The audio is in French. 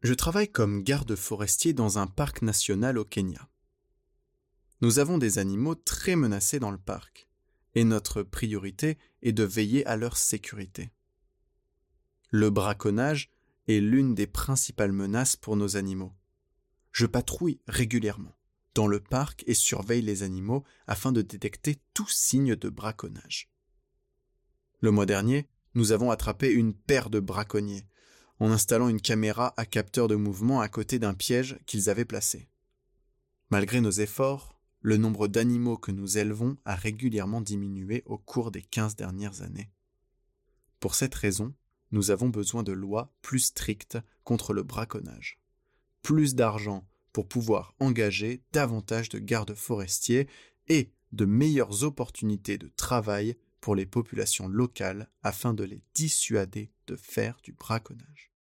Je travaille comme garde forestier dans un parc national au Kenya. Nous avons des animaux très menacés dans le parc, et notre priorité est de veiller à leur sécurité. Le braconnage est l'une des principales menaces pour nos animaux. Je patrouille régulièrement dans le parc et surveille les animaux afin de détecter tout signe de braconnage. Le mois dernier, nous avons attrapé une paire de braconniers en installant une caméra à capteur de mouvement à côté d'un piège qu'ils avaient placé. Malgré nos efforts, le nombre d'animaux que nous élevons a régulièrement diminué au cours des 15 dernières années. Pour cette raison, nous avons besoin de lois plus strictes contre le braconnage. Plus d'argent pour pouvoir engager davantage de gardes forestiers et de meilleures opportunités de travail pour les populations locales afin de les dissuader de faire du braconnage.